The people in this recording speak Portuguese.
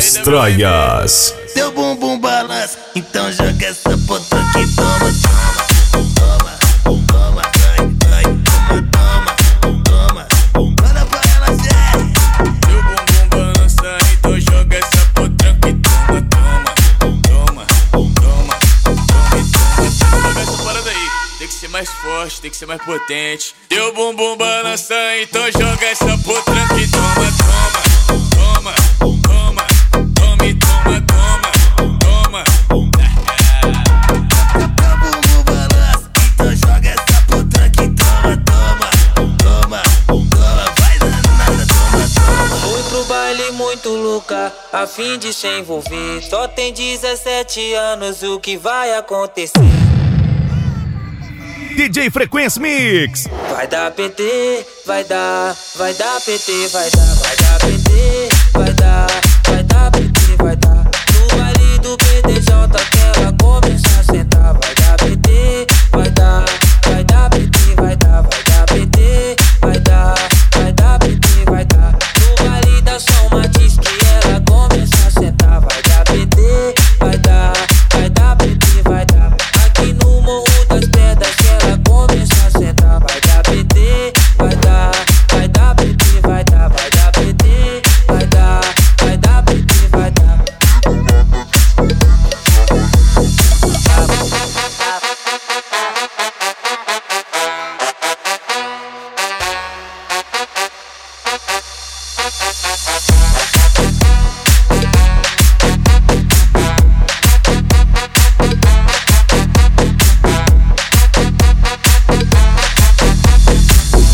Estranhas. Teu bumbum balança, então joga essa potranca que toma, toma, toma, toma, vai, toma, toma, toma. Manda pra ela, Zé. Teu bumbum balança, então joga essa potranca que toma, toma, toma, toma, toma, toma. Joga essa parada aí, tem que ser mais forte, tem que ser mais potente. Teu bumbum balança, então joga essa potranca que toma, toma, toma, toma, tome, toma, toma, toma. Teu bumbum balança, então joga essa potranca que toma, toma, toma, vai danada, toma. Fui pro baile muito louca, a fim de se envolver. Só tem 17 anos, o que vai acontecer? DJ Frequência Mix. Vai dar PT, vai dar PT, vai dar PT.